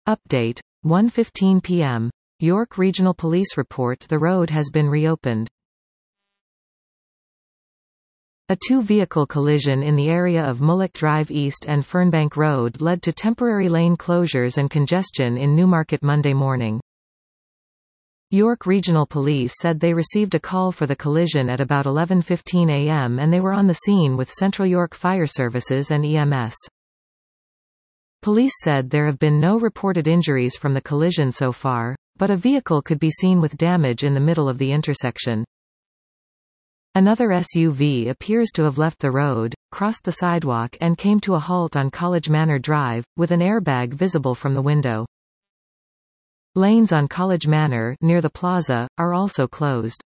Update. 1:15 p.m. York Regional Police report the road has been reopened. A two-vehicle collision in the area of Mullock Drive East and Fernbank Road led to temporary lane closures and congestion in Newmarket Monday morning. York Regional Police said they received a call for the collision at about 11:15 a.m. and they were on the scene with Central York Fire Services and EMS. Police said there have been no reported injuries from the collision so far, but a vehicle could be seen with damage in the middle of the intersection. Another SUV appears to have left the road, crossed the sidewalk and came to a halt on College Manor Drive, with an airbag visible from the window. Lanes on College Manor, near the plaza, are also closed.